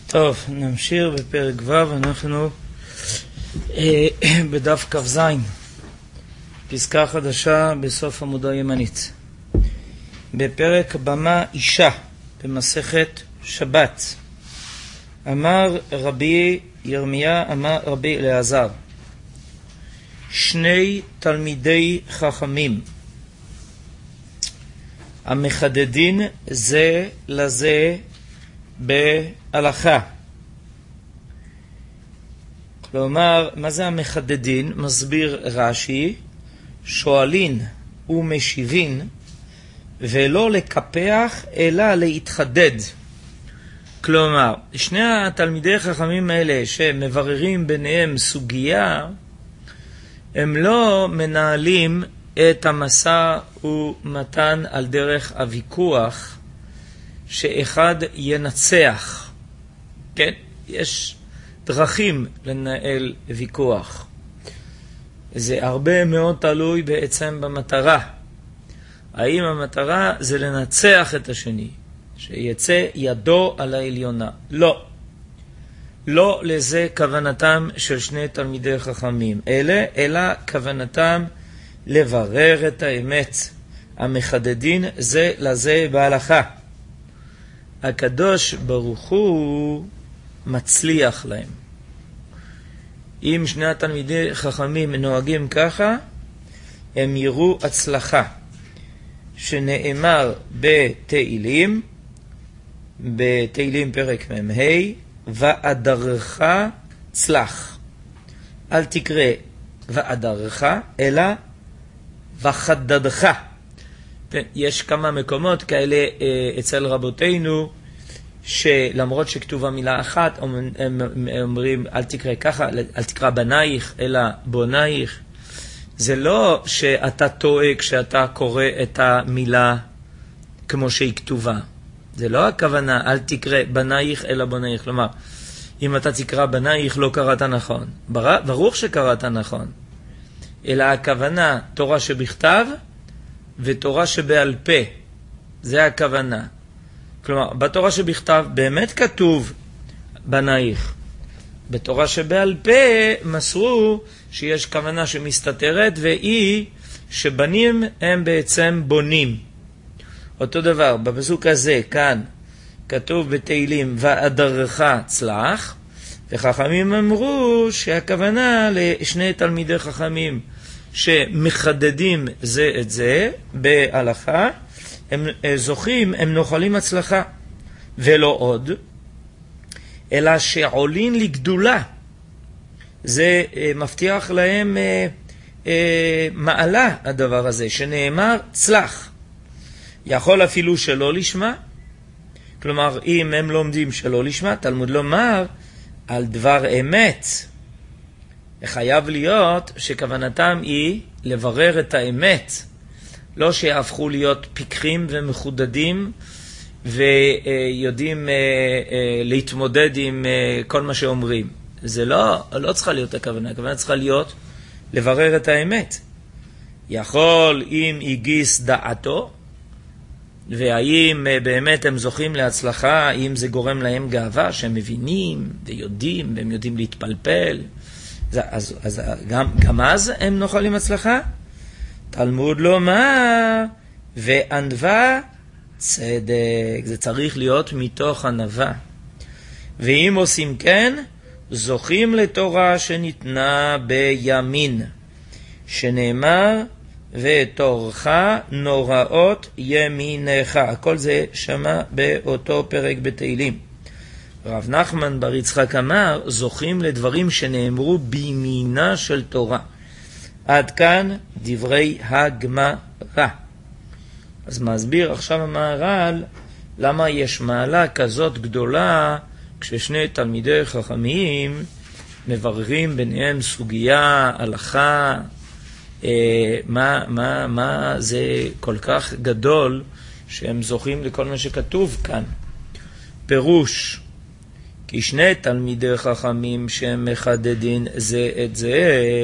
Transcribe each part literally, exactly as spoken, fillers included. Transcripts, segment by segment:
טוב, נמשיך בפרק ו', אנחנו אה, בדף כ"ז, פסקה חדשה בסוף עמוד הימנית. בפרק במה אישה, במסכת שבת. אמר רבי ירמיה, אמר רבי אלעזר, שני תלמידי חכמים, המחדדין זה לזה בהלכה. כלומר, מה זה המחדדין? מסביר רש"י, שואלין ומשיבין, ולא לקפח אלא להתחדד. כלומר, שני התלמידי חכמים האלה שמבררים ביניהם סוגיה, הם לא מנהלים את המסע ומתן על דרך הוויכוח, שאחד ינצח. כן? יש דרכים לנהל ויכוח. זה הרבה מאוד תלוי בעצם במטרה. האם המטרה זה לנצח את השני, שיצא ידו על העליונה? לא. לא לזה כוונתם של שני תלמידי חכמים. אלה, אלא כוונתם לברר את האמת. המחדדין זה לזה בהלכה. הקדוש ברוך הוא מצליח להם. אם שני התלמידי חכמים נוהגים ככה, הם יראו הצלחה. שנאמר בתהילים, בתהילים פרק מ"ה, ואדרך צלח. אל תקרא ואדרך, אלא וחדדך. יש כמה מקומות כאלה אצל רבותינו, שלמרות שכתובה מילה אחת, הם אומרים אל תקרא ככה, אל תקרא בנייך, אלא בונייך. זה לא שאתה טועה כשאתה קורא את המילה כמו שהיא כתובה. זה לא הכוונה אל תקרא בנייך אלא בונייך. כלומר, אם אתה תקרא בנייך לא קראת נכון. ברור שקראת נכון. אלא הכוונה תורה שבכתב ותורה שבעל פה. זה הכוונה. כלומר, בתורה שבכתב באמת כתוב בנייך. בתורה שבעל פה מסרו שיש כוונה שמסתתרת, והיא שבנים הם בעצם בונים. אותו דבר, בפסוק הזה, כאן, כתוב בתהילים, ואדרך צלח, וחכמים אמרו שהכוונה לשני תלמידי חכמים שמחדדים זה את זה בהלכה, הם זוכים, הם נוחלים הצלחה. ולא עוד, אלא שעולין לגדולה. זה מבטיח להם אה, אה, מעלה הדבר הזה, שנאמר צלח. יכול אפילו שלא לשמה. כלומר, אם הם לומדים שלא לשמה, תלמוד לומר על דבר אמת. חייב להיות שכוונתם היא לברר את האמת. לא שיהפכו להיות פיקחים ומחודדים ויודעים להתמודד עם כל מה שאומרים. זה לא, לא צריכה להיות הכוונה. הכוונה צריכה להיות לברר את האמת. יכול אם הגיס דעתו, והאם באמת הם זוכים להצלחה, אם זה גורם להם גאווה, שהם מבינים ויודעים, והם יודעים להתפלפל. אז, אז גם, גם אז הם נוחלים הצלחה. תלמוד לומר, וענווה צדק. זה צריך להיות מתוך ענווה. ואם עושים כן, זוכים לתורה שניתנה בימין. שנאמר, ותורך נוראות ימינך. הכל זה שמע באותו פרק בתהילים. רב נחמן בר יצחק אמר, זוכים לדברים שנאמרו בימינה של תורה. עד כאן דברי הגמרא. אז מסביר עכשיו המהר"ל למה יש מעלה כזאת גדולה כששני תלמידי חכמים מבררים ביניהם סוגיה, הלכה, אה, מה, מה, מה זה כל כך גדול שהם זוכים לכל מה שכתוב כאן. פירוש, כי שני תלמידי חכמים שהם מחדדין זה את זה,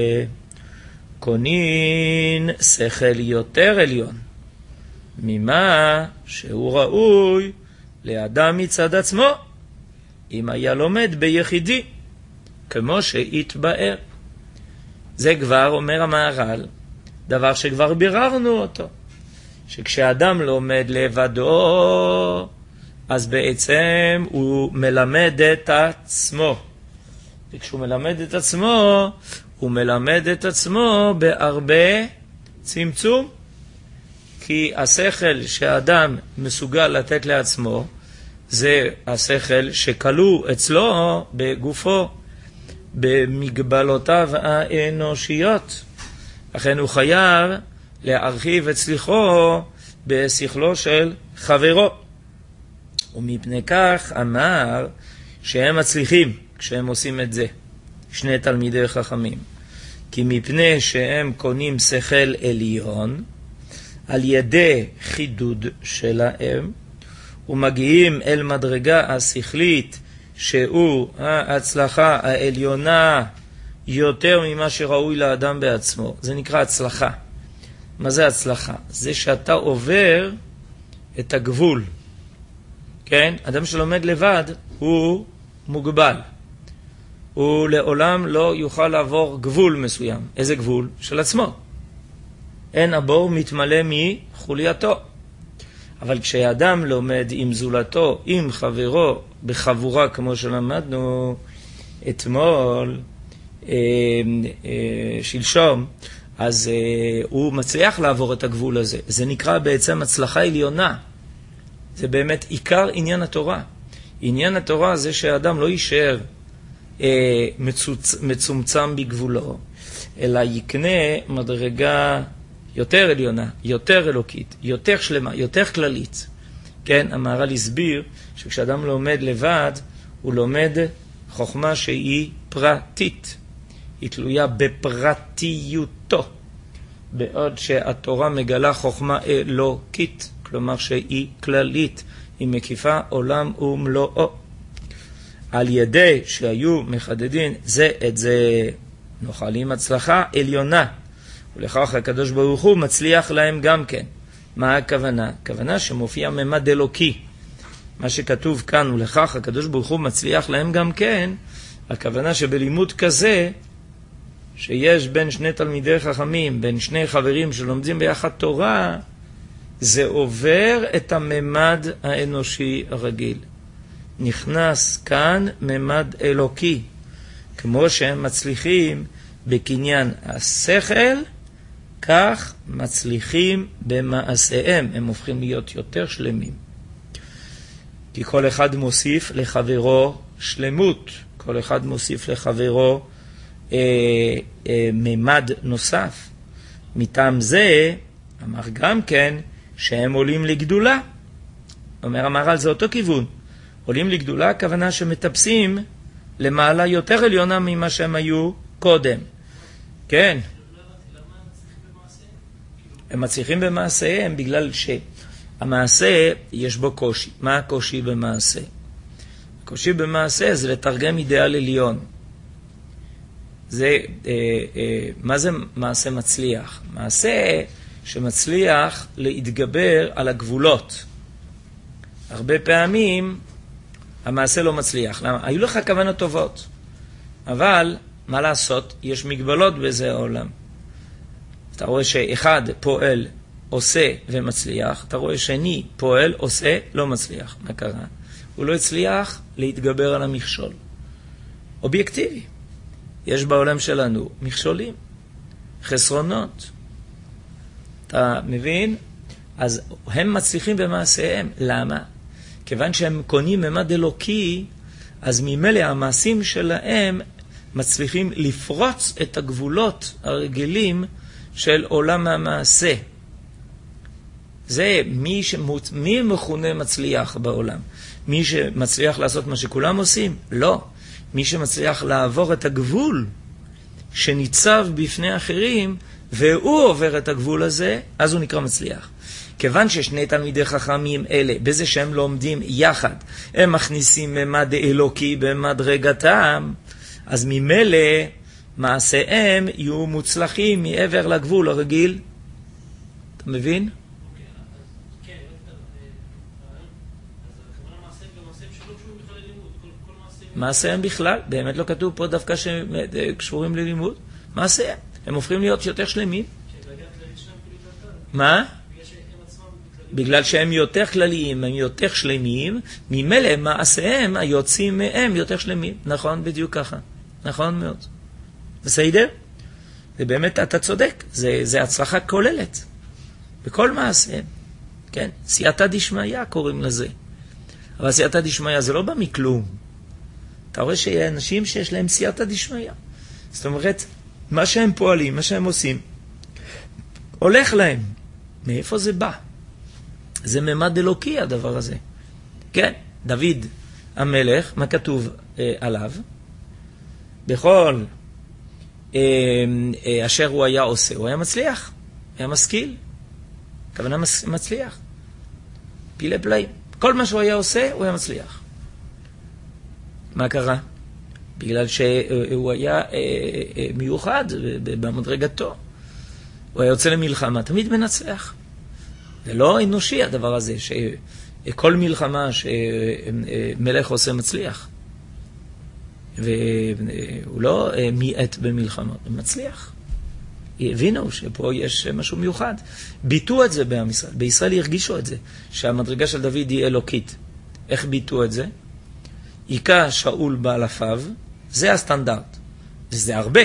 קונין שכל יותר עליון, ממה שהוא ראוי לאדם מצד עצמו. אם היה לומד ביחידי, כמו שהתבאר. זה כבר, אומר המהר"ל, דבר שכבר ביררנו אותו, שכשאדם לומד לבדו, אז בעצם הוא מלמד את עצמו. וכשהוא מלמד את עצמו, הוא מלמד את עצמו בהרבה צמצום. כי השכל שהאדם מסוגל לתת לעצמו, זה השכל שכלוא אצלו בגופו, במגבלותיו האנושיות. לכן הוא חייב להרחיב את שכלו בשכלו של חברו. ומפני כך אמר שהם מצליחים כשהם עושים את זה, שני תלמידי חכמים. כי מפני שהם קונים שכל עליון, על ידי חידוד שלהם, ומגיעים אל מדרגה השכלית, שהוא ההצלחה העליונה יותר ממה שראוי לאדם בעצמו. זה נקרא הצלחה. מה זה הצלחה? זה שאתה עובר את הגבול. כן? אדם שלומד לבד הוא מוגבל. הוא לעולם לא יוכל לעבור גבול מסוים. איזה גבול? של עצמו. אין הבור מתמלא מחולייתו. אבל כשאדם לומד עם זולתו, עם חברו, בחבורה כמו שלמדנו אתמול, אה, אה, שלשום, אז אה, הוא מצליח לעבור את הגבול הזה. זה נקרא בעצם הצלחה עליונה. זה באמת עיקר עניין התורה. עניין התורה זה שהאדם לא יישאר אה, מצוצ... מצומצם בגבולו, אלא יקנה מדרגה יותר עליונה, יותר אלוקית, יותר שלמה, יותר כללית. כן, המהר"ל הסביר שכשאדם לומד לבד, הוא לומד חוכמה שהיא פרטית. היא תלויה בפרטיותו. בעוד שהתורה מגלה חוכמה אלוקית, כלומר שהיא כללית, היא מקיפה עולם ומלואו. על ידי שהיו מחדדים זה את זה, נוחלים הצלחה עליונה. ולכך הקדוש ברוך הוא מצליח להם גם כן. מה הכוונה? הכוונה שמופיע ממד אלוקי. מה שכתוב כאן, ולכך הקדוש ברוך הוא מצליח להם גם כן, הכוונה שבלימוד כזה, שיש בין שני תלמידי חכמים, בין שני חברים שלומדים ביחד תורה, זה עובר את הממד האנושי הרגיל. נכנס כאן ממד אלוקי, כמו שהם מצליחים בקניין השכל, כך מצליחים במעשיהם, הם הופכים להיות יותר שלמים. כי כל אחד מוסיף לחברו שלמות, כל אחד מוסיף לחברו אה, אה, ממד נוסף. מטעם זה, אמר גם כן, שהם עולים לגדולה. אומר המהר"ל, זה אותו כיוון. עולים לגדולה, הכוונה שמטפסים למעלה יותר עליונה ממה שהם היו קודם. כן. הם מצליחים במעשיהם בגלל שהמעשה יש בו קושי. מה הקושי במעשה? הקושי במעשה זה לתרגם אידאל עליון. זה, אה, אה, מה זה מעשה מצליח? מעשה שמצליח להתגבר על הגבולות. הרבה פעמים המעשה לא מצליח. למה? היו לך כוונות טובות. אבל מה לעשות? יש מגבלות בזה העולם. אתה רואה שאחד פועל, עושה ומצליח, אתה רואה שני פועל, עושה, לא מצליח. מה קרה? הוא לא הצליח להתגבר על המכשול. אובייקטיבי. יש בעולם שלנו מכשולים, חסרונות. אתה מבין? אז הם מצליחים במעשיהם. למה? כיוון שהם קונים ממד אלוקי, אז ממילא המעשים שלהם מצליחים לפרוץ את הגבולות הרגילים של עולם המעשה. זה מי, שמות, מי מכונה מצליח בעולם? מי שמצליח לעשות מה שכולם עושים? לא. מי שמצליח לעבור את הגבול שניצב בפני אחרים, והוא עובר את הגבול הזה, אז הוא נקרא מצליח. כיוון ששני תלמידי חכמים אלה, בזה שהם לומדים יחד, הם מכניסים ממד אלוקי במדרגתם, אז ממילא מעשיהם יהיו מוצלחים מעבר לגבול הרגיל. אתה מבין? מעשיהם בכלל, באמת לא כתוב פה דווקא שהם קשורים ללימוד. מעשיהם, הם הופכים להיות יותר שלמים. מה? בגלל שהם יותר כלליים, הם יותר שלמים, ממילא מעשיהם היוצאים מהם יותר שלמים. נכון, בדיוק ככה. נכון מאוד. בסדר? זה באמת, אתה צודק, זה, זה הצלחה כוללת. בכל מעשיהם. כן? סייעתא דשמיא קוראים לזה. אבל סייעתא דשמיא זה לא בא מכלום. אתה רואה שיש אנשים שיש להם סייעתא דשמיא. זאת אומרת, מה שהם פועלים, מה שהם עושים, הולך להם. מאיפה זה בא? זה ממד אלוקי הדבר הזה. כן, דוד המלך, מה כתוב אה, עליו? בכל אה, אה, אשר הוא היה עושה, הוא היה מצליח, היה משכיל, כוונה מצליח. פילי פלאים. כל מה שהוא היה עושה, הוא היה מצליח. מה קרה? בגלל שהוא היה אה, אה, מיוחד במדרגתו. הוא היה יוצא למלחמה, תמיד מנצח. זה לא אנושי הדבר הזה, שכל מלחמה שמלך עושה מצליח. והוא לא מיעט במלחמות, הוא מצליח. הבינו שפה יש משהו מיוחד. ביטו את זה בעם ישראל. בישראל הרגישו את זה, שהמדרגה של דוד היא אלוקית. איך ביטו את זה? עיקה שאול באלפיו, זה הסטנדרט. וזה הרבה.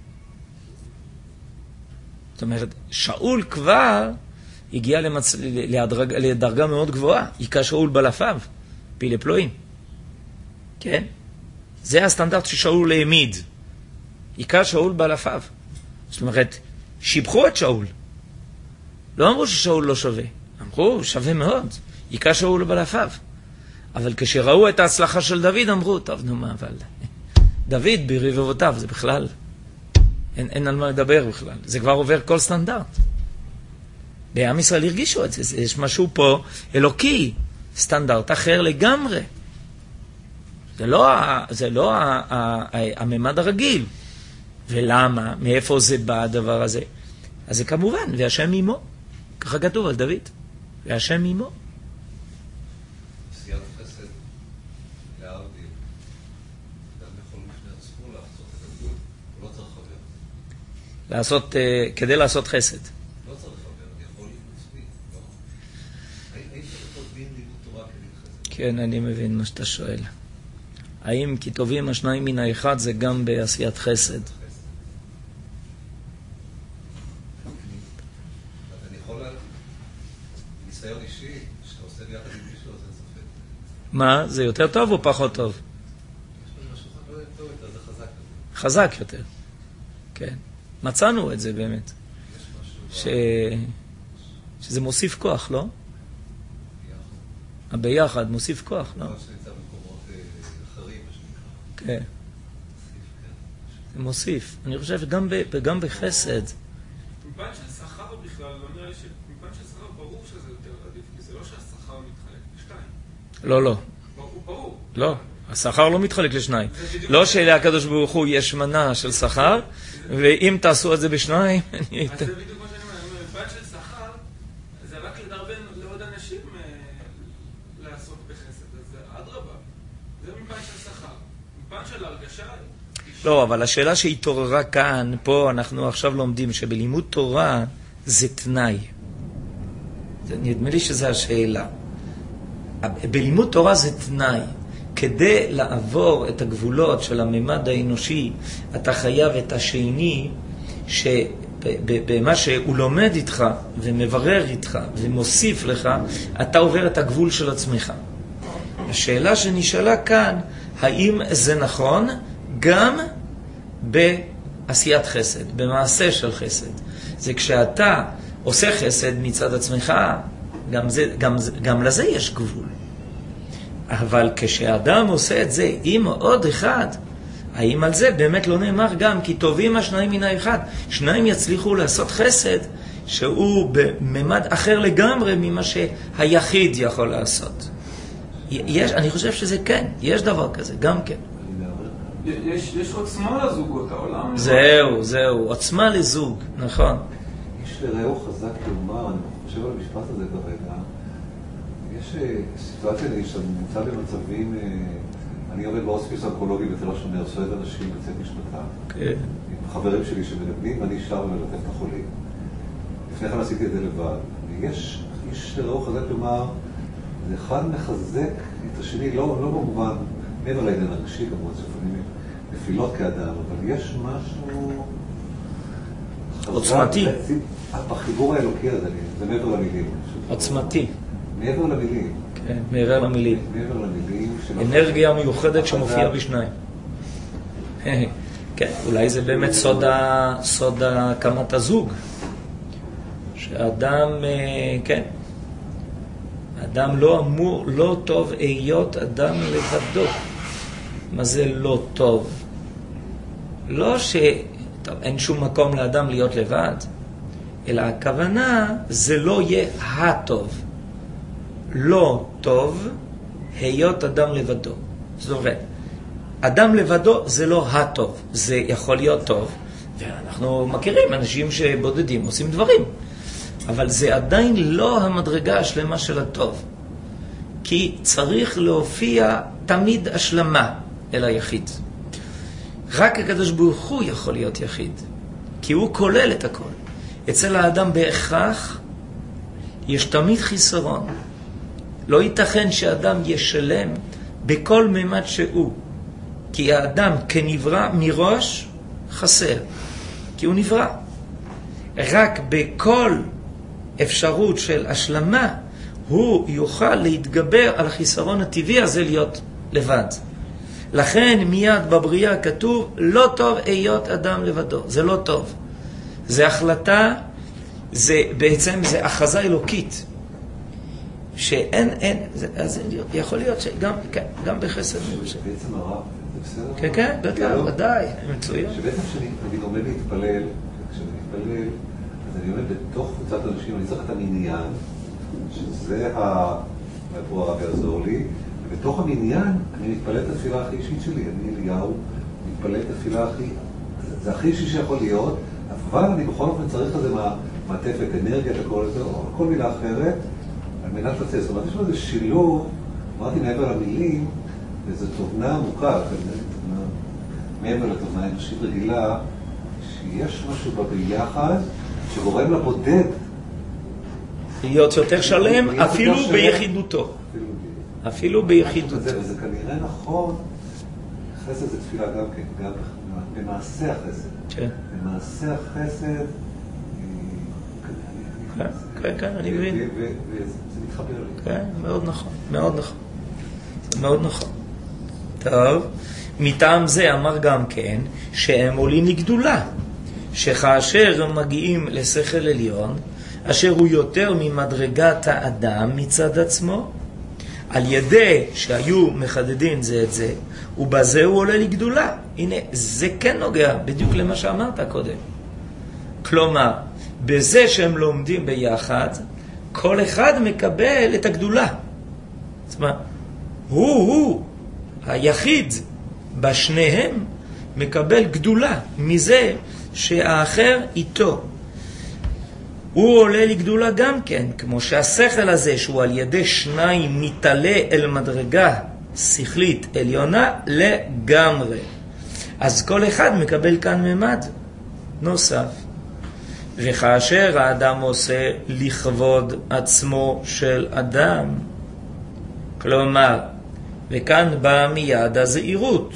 זאת אומרת, שאול כבר הגיע למצ... לדרג... לדרגה מאוד גבוהה. עיקה שאול באלפיו, פילי פלואים. כן? זה הסטנדרט ששאול העמיד. עיקה שאול באלפיו. זאת אומרת, שיבחו את שאול. לא אמרו ששאול לא שווה. אמרו, שווה מאוד. עיקה שאול באלפיו. אבל כשראו את ההצלחה של דוד, אמרו, טוב, נו מה, אבל... דוד ברבבותיו, זה בכלל... אין, אין על מה לדבר בכלל. זה כבר עובר כל סטנדרט. בעם ישראל הרגישו את זה. יש משהו פה אלוקי, סטנדרט אחר לגמרי. זה לא, זה לא הממד הרגיל. ולמה? מאיפה זה בא הדבר הזה? אז זה כמובן, והשם עמו. ככה כתוב על דוד. והשם עמו. עשיית חסד, להבדיל. אדם יכול לפני עצמו לעשות את הגבול. הוא לא צריך חבר. לעשות, כדי לעשות חסד. לא צריך חבר, אני יכול לעצמי. לא. האם צריך אותו דין לימוד תורה כדין חסד? כן, אני מבין מה שאתה שואל. האם כי טובים השניים מן האחד זה גם בעשיית חסד? ניסיון אישי, שאתה עושה ביחד עם מישהו, אז אין ספק. מה? זה יותר טוב או פחות טוב? יש לנו משהו לא טוב יותר, זה חזק יותר. חזק יותר, כן. מצאנו את זה באמת. ש... שזה מוסיף כוח, לא? ביחד. הביחד מוסיף כוח, לא? זה שנמצא במקומות אחרים, מה שנקרא. כן. זה מוסיף. אני חושב שגם ב... גם בחסד. מבן של שכר בכלל, לא נראה לי ש... מבן של שכר ברור שזה יותר עדיף, כי זה לא שהשכר מתחלק לשתיים. לא, לא. ברור, ברור. לא. השכר לא מתחלק לשניים. לא שלקדוש ברוך הוא יש מנה של שכר, ואם תעשו את זה בשניים, אני... אז זה בדיוק מה שאני אומר, מבן של שכר, זה רק לדרבן לעוד אנשים לעסוק בחסד, אז אדרבה. זה מבן של שכר. מבן של הרגשה... לא, אבל השאלה שהתעוררה כאן, פה אנחנו עכשיו לומדים שבלימוד תורה זה תנאי. נדמה לי שזו השאלה. בלימוד תורה זה תנאי. כדי לעבור את הגבולות של הממד האנושי, אתה חייב את השני, שבמה שהוא לומד איתך ומברר איתך ומוסיף לך, אתה עובר את הגבול של עצמך. השאלה שנשאלה כאן, האם זה נכון גם בעשיית חסד, במעשה של חסד. זה כשאתה עושה חסד מצד עצמך, גם, זה, גם, גם לזה יש גבול. אבל כשאדם עושה את זה עם עוד אחד, האם על זה באמת לא נאמר גם כי טובים השניים מן האחד, שניים יצליחו לעשות חסד שהוא בממד אחר לגמרי ממה שהיחיד יכול לעשות. יש, אני חושב שזה כן, יש דבר כזה, גם כן. יש, יש עוצמה לזוגות, העולם... זהו, זהו, עוצמה לזוג, נכון. איש לרעהו חזק לומר, אני חושב על המשפט הזה כרגע, יש סיטואציה שאתה נמצא במצבים, אני עובד בהוספיס אונקולוגי בתל השומר, סועד אנשים בצאת משפטה. כן. עם חברים שלי שמנגנים, ואני שר ומלטף את החולים. לפני כן עשיתי את זה לבד. ויש איש ראו חזק לומר, זה אחד מחזק את השני, לא, לא במובן, מעבר לעניין הרגשי, כמובן שפעמים נפילות כאדם, אבל יש משהו... עוצמתי. בחיבור האלוקי הזה, זה מעבר למילים. עוצמתי. מעבר למילים. כן, מעבר למילים. מעבר למילים. אנרגיה מיוחדת שמופיעה בשניים. כן, אולי זה באמת סוד הקמת הזוג. שאדם, כן, אדם לא אמור, לא טוב היות אדם לבדו. מה זה לא טוב? לא ש... טוב, אין שום מקום לאדם להיות לבד, אלא הכוונה זה לא יהיה הטוב. לא טוב היות אדם לבדו. זאת אומרת, אדם לבדו זה לא הטוב, זה יכול להיות טוב, ואנחנו מכירים אנשים שבודדים עושים דברים, אבל זה עדיין לא המדרגה השלמה של הטוב, כי צריך להופיע תמיד השלמה אל היחיד. רק הקדוש ברוך הוא יכול להיות יחיד, כי הוא כולל את הכל. אצל האדם בהכרח יש תמיד חיסרון. לא ייתכן שאדם ישלם בכל ממד שהוא, כי האדם כנברא מראש חסר, כי הוא נברא. רק בכל אפשרות של השלמה הוא יוכל להתגבר על החיסרון הטבעי הזה להיות לבד. לכן מיד בבריאה כתוב לא טוב היות אדם לבדו. זה לא טוב, זה החלטה, זה בעצם זה אחזה אלוקית שאין, אין, זה, אז יכול להיות שגם כן, גם בחסד מבשל. בעצם הרב, זה בסדר? כן, כן, בטח, ודאי, מצוין. שבעצם כשאני עומד להתפלל, כשאני מתפלל, אז אני עומד בתוך קבוצת אנשים, אני צריך את המניין, שזה ה... פה הרב יעזור לי, ובתוך המניין אני מתפלל את התפילה הכי אישית שלי, אני אליהו, מתפלל את התפילה הכי... זה הכי אישי שיכול להיות, אבל אני בכל אופן צריך לזה מעטפת, אנרגיית הכל הזה, או כל מילה אחרת, על מנת לצאת. זאת אומרת, יש לו איזה שילוב, אמרתי מעבר למילים, וזו תובנה עמוקה, מעבר לתובנה אנושית רגילה, שיש משהו בביחד שגורם לבודד. להיות יותר שלם, אפילו ביחידותו. אפילו ביחידותו. וזה כנראה נכון, חסד זה תפילה גם כן, גם במעשה החסד. כן. במעשה החסד, כן, כן, אני מבין. וזה מתחבר לי. כן, מאוד נכון, מאוד נכון. זה מאוד נכון. טוב, מטעם זה אמר גם כן שהם עולים לגדולה, שכאשר הם מגיעים לשכל עליון, אשר הוא יותר ממדרגת האדם מצד עצמו, על ידי שהיו מחדדים זה את זה, ובזה הוא עולה לגדולה. הנה, זה כן נוגע בדיוק למה שאמרת קודם. כלומר, בזה שהם לומדים ביחד, כל אחד מקבל את הגדולה. זאת אומרת, הוא, הוא, היחיד בשניהם מקבל גדולה מזה שהאחר איתו. הוא עולה לגדולה גם כן, כמו שהשכל הזה שהוא על ידי שניים מתעלה אל מדרגה שכלית עליונה לגמרי. אז כל אחד מקבל כאן ממד נוסף. וכאשר האדם עושה לכבוד עצמו של אדם, כלומר, וכאן בא מיד הזהירות,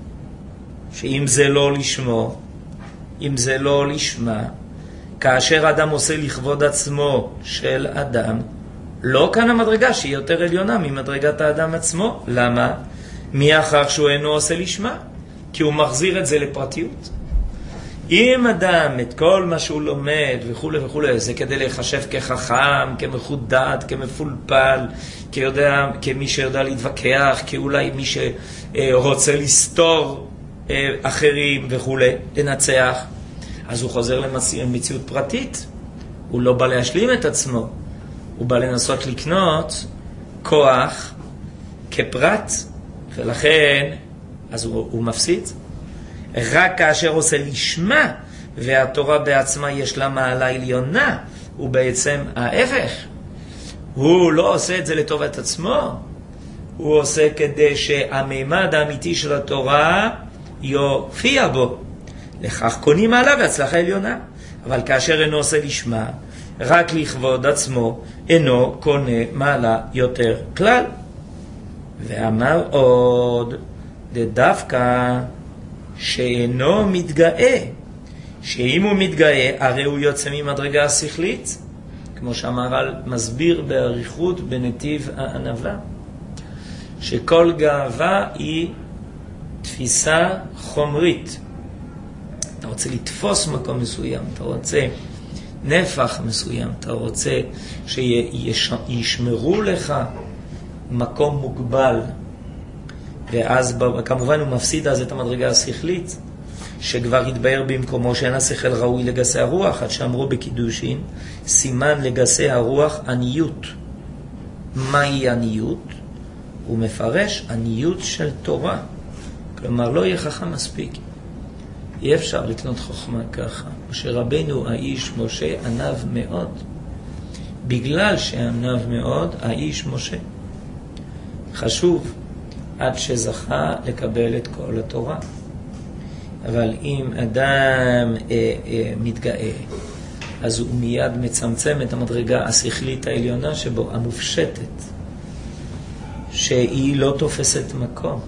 שאם זה לא לשמו, אם זה לא לשמה, כאשר אדם עושה לכבוד עצמו של אדם, לא כאן המדרגה שהיא יותר עליונה ממדרגת האדם עצמו. למה? מי אחר שהוא אינו עושה לשמה? כי הוא מחזיר את זה לפרטיות. אם אדם את כל מה שהוא לומד וכו' וכו', זה כדי להיחשב כחכם, כמחודד, כמפולפל, כיודע, כמי שיודע להתווכח, כאולי מי שרוצה לסתור אחרים וכו', לנצח, אז הוא חוזר למציאות פרטית. הוא לא בא להשלים את עצמו, הוא בא לנסות לקנות כוח כפרט, ולכן אז הוא, הוא מפסיד. רק כאשר עושה לשמה, והתורה בעצמה יש לה מעלה עליונה, הוא בעצם ההפך. הוא לא עושה את זה לטובת עצמו, הוא עושה כדי שהמימד האמיתי של התורה יופיע בו. לכך קונים מעלה והצלחה עליונה. אבל כאשר אינו עושה לשמה, רק לכבוד עצמו, אינו קונה מעלה יותר כלל. ואמר עוד, דווקא שאינו מתגאה, שאם הוא מתגאה, הרי הוא יוצא ממדרגה השכלית, כמו שהמהר"ל מסביר באריכות בנתיב הענווה, שכל גאווה היא תפיסה חומרית. אתה רוצה לתפוס מקום מסוים, אתה רוצה נפח מסוים, אתה רוצה שישמרו לך מקום מוגבל, ואז כמובן הוא מפסיד אז את המדרגה השכלית, שכבר התבהר במקומו שאין השכל ראוי לגסי הרוח, עד שאמרו בקידושין, סימן לגסי הרוח עניות. מהי עניות? הוא מפרש עניות של תורה. כלומר, לא יהיה חכם מספיק. אי אפשר לקנות חוכמה ככה. משה רבנו, האיש משה, ענב מאוד. בגלל שענב מאוד, האיש משה. חשוב, עד שזכה לקבל את כל התורה. אבל אם אדם אה, אה, מתגאה, אז הוא מיד מצמצם את המדרגה השכלית העליונה שבו, המופשטת, שהיא לא תופסת מקום.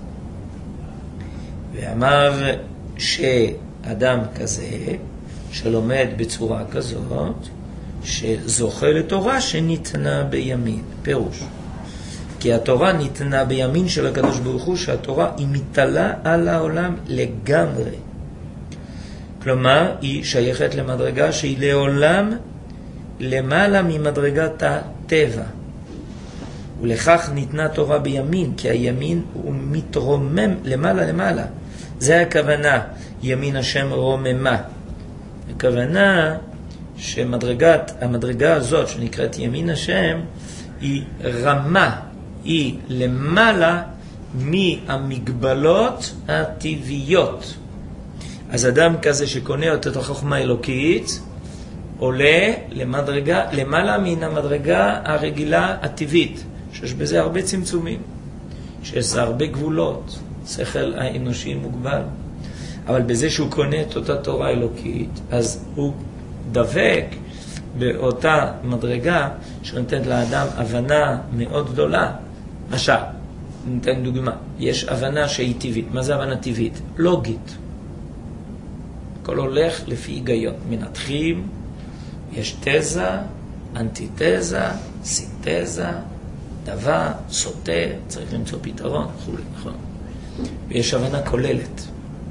ואמר שאדם כזה, שלומד בצורה כזאת, שזוכה לתורה שניתנה בימין. פירוש. כי התורה ניתנה בימין של הקדוש ברוך הוא, שהתורה היא מתעלה על העולם לגמרי. כלומר, היא שייכת למדרגה שהיא לעולם למעלה ממדרגת הטבע. ולכך ניתנה תורה בימין, כי הימין הוא מתרומם למעלה למעלה. זה הכוונה, ימין השם רוממה. הכוונה שמדרגת, המדרגה הזאת שנקראת ימין השם, היא רמה, היא למעלה מהמגבלות הטבעיות. אז אדם כזה שקונה את החוכמה האלוקית, עולה למדרגה, למעלה מן המדרגה הרגילה הטבעית, שיש בזה הרבה צמצומים, שיש הרבה גבולות, שכל האנושי מוגבל. אבל בזה שהוא קונה את אותה תורה אלוקית, אז הוא דבק באותה מדרגה שנותנת לאדם הבנה מאוד גדולה. משל, ניתן דוגמה, יש הבנה שהיא טבעית. מה זה הבנה טבעית? לוגית. הכל הולך לפי היגיון. מנתחים, יש תזה, אנטיתזה, סינתזה, דבר, סוטה, צריך למצוא פתרון, וכו'. נכון. ויש הבנה כוללת.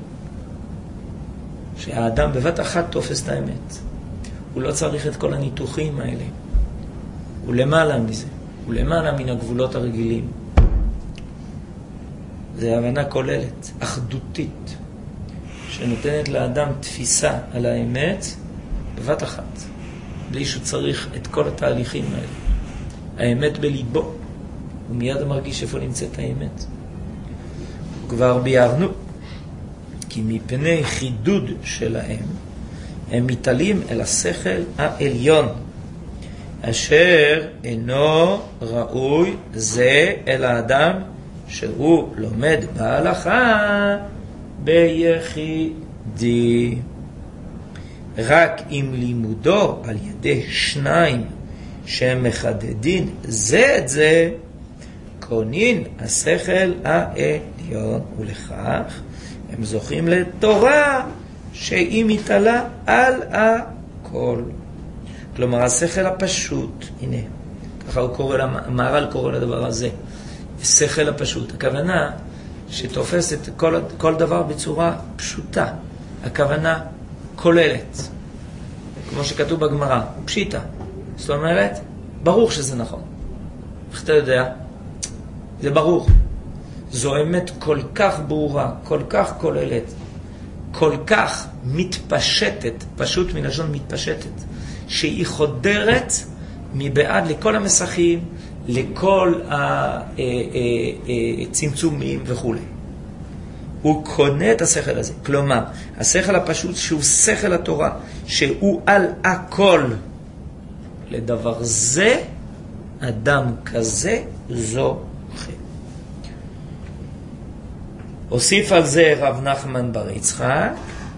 שהאדם בבת אחת תופס את האמת. הוא לא צריך את כל הניתוחים האלה. הוא למעלה מזה. הוא למעלה מן הגבולות הרגילים. זה הבנה כוללת, אחדותית, שנותנת לאדם תפיסה על האמת בבת אחת. בלי שהוא צריך את כל התהליכים האלה. האמת בליבו. הוא מיד מרגיש איפה נמצאת האמת. כבר ביארנו. כי מפני חידוד שלהם, הם מתעלים אל השכל העליון, אשר אינו ראוי זה אל האדם שהוא לומד בהלכה ביחידי. רק עם לימודו על ידי שניים שהם מחדדין זה את זה, קונין השכל העליון, ולכך הם זוכים לתורה שהיא מתעלה על הכל. כלומר, השכל הפשוט, הנה, ככה הוא קורא, המהר"ל קורא לדבר הזה, השכל הפשוט. הכוונה שתופס את כל, כל דבר בצורה פשוטה. הכוונה כוללת. כמו שכתוב בגמרא, פשיטה. זאת אומרת, ברור שזה נכון. איך אתה יודע? זה ברור. זו אמת כל כך ברורה, כל כך כוללת, כל כך מתפשטת, פשוט מלשון מתפשטת, שהיא חודרת מבעד לכל המסכים, לכל הצמצומים וכו'. הוא קונה את השכל הזה. כלומר, השכל הפשוט שהוא שכל התורה, שהוא על הכל. לדבר זה, אדם כזה זוכה. הוסיף על זה רב נחמן בר יצחק,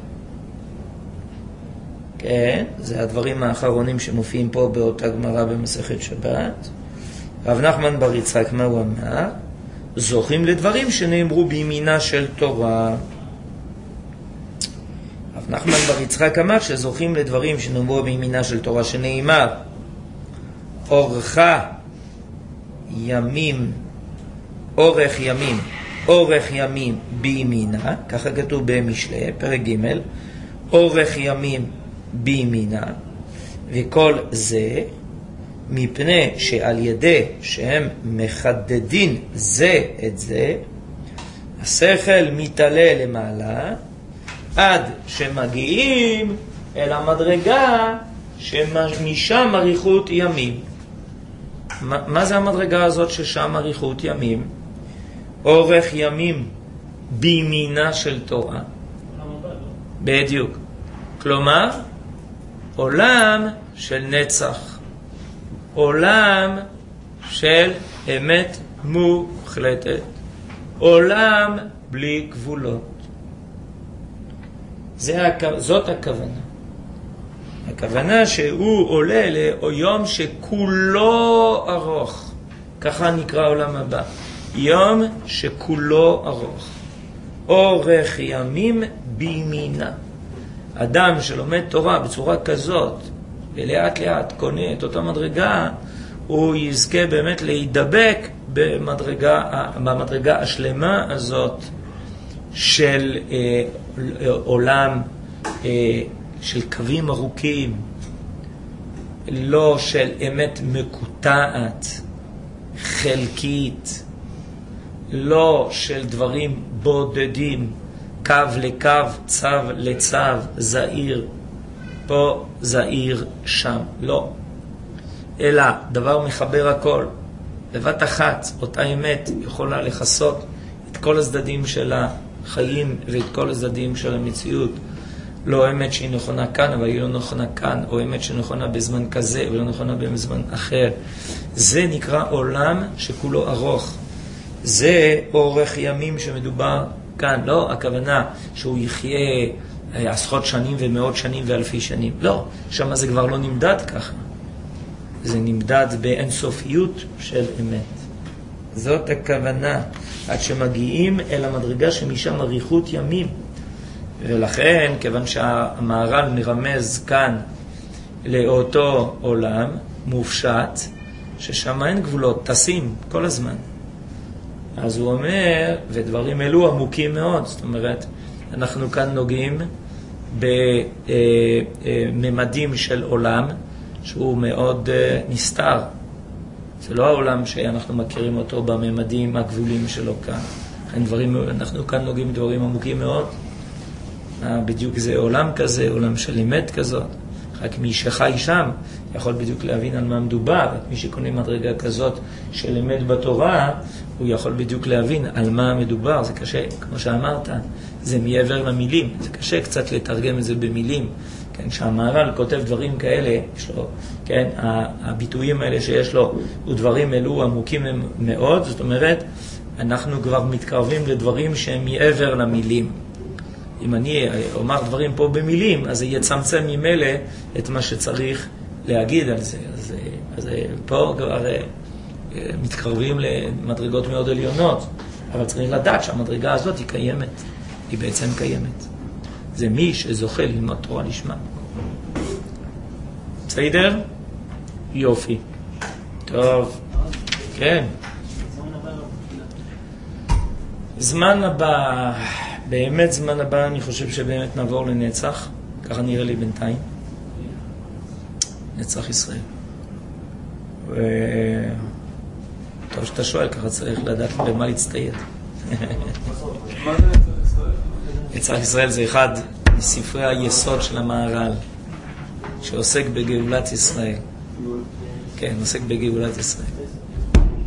כן, זה הדברים האחרונים שמופיעים פה באותה גמרא במסכת שבת. רב נחמן בר יצחק, מה הוא אמר? זוכים לדברים שנאמרו בימינה של תורה. רב נחמן בר יצחק אמר שזוכים לדברים שנאמרו בימינה של תורה, שנאמר אורך ימים, אורך ימים, אורך ימים בימינה, ככה כתוב במשלי, פרק ג', אורך ימים בימינה, וכל זה מפני שעל ידי שהם מחדדים זה את זה, השכל מתעלה למעלה, עד שמגיעים אל המדרגה שמשם אריכות ימים. מה, מה זה המדרגה הזאת ששם אריכות ימים? אורך ימים בימינה של תורה. בדיוק. כלומר, עולם של נצח. עולם של אמת מוחלטת. עולם בלי גבולות. זה, זאת הכוונה. הכוונה שהוא עולה ליום שכולו ארוך. ככה נקרא עולם הבא. יום שכולו ארוך. אורך ימים בימינה. אדם שלומד תורה בצורה כזאת, ולאט לאט קונה את אותה מדרגה, הוא יזכה באמת להידבק במדרגה, במדרגה השלמה הזאת של אה, עולם, אה, של קווים ארוכים, לא של אמת מקוטעת, חלקית, לא של דברים בודדים, קו לקו, צו לצו, זעיר פה, זעיר שם, לא. אלא דבר מחבר הכל. בבת אחת, אותה אמת יכולה לחסות את כל הצדדים של החיים ואת כל הצדדים של המציאות. לא אמת שהיא נכונה כאן, אבל היא לא נכונה כאן, או אמת שנכונה בזמן כזה, ולא נכונה בזמן אחר. זה נקרא עולם שכולו ארוך. זה אורך ימים שמדובר כאן. לא הכוונה שהוא יחיה עשרות שנים ומאות שנים ואלפי שנים. לא, שם זה כבר לא נמדד ככה. זה נמדד באינסופיות של אמת. זאת הכוונה, עד שמגיעים אל המדרגה שמשם אריכות ימים. ולכן, כיוון שהמהר"ל מרמז כאן לאותו עולם מופשט, ששם אין גבולות, טסים כל הזמן. אז הוא אומר, ודברים אלו עמוקים מאוד, זאת אומרת, אנחנו כאן נוגעים בממדים של עולם, שהוא מאוד נסתר. זה לא העולם שאנחנו מכירים אותו בממדים הגבולים שלו כאן. דברים, אנחנו כאן נוגעים דברים עמוקים מאוד. בדיוק זה עולם כזה, עולם של אמת כזאת. רק מי שחי שם יכול בדיוק להבין על מה מדובר. מי שקונה מדרגה כזאת של אמת בתורה, הוא יכול בדיוק להבין על מה מדובר. זה קשה, כמו שאמרת, זה מעבר למילים. זה קשה קצת לתרגם את זה במילים. כן, שהמהר"ל כותב דברים כאלה, יש לו, כן, הביטויים האלה שיש לו, ודברים אלו עמוקים מאוד, זאת אומרת, אנחנו כבר מתקרבים לדברים שהם מעבר למילים. אם אני אומר דברים פה במילים, אז זה יצמצם ממילא את מה שצריך להגיד על זה. אז, אז פה כבר מתקרבים למדרגות מאוד עליונות, אבל צריך לדעת שהמדרגה הזאת היא קיימת, היא בעצם קיימת. זה מי שזוכה ללמוד תורה לשמה. בסדר? יופי. טוב. כן. זמן הבא, באמת זמן הבא, אני חושב שבאמת נעבור לנצח. ככה נראה לי בינתיים. נצח ישראל. ו... טוב שאתה שואל, ככה צריך לדעת במה להצטייד. מה זה נצח ישראל? נצח ישראל זה אחד מספרי היסוד של המהר"ל, שעוסק בגאולת ישראל. כן, עוסק בגאולת ישראל.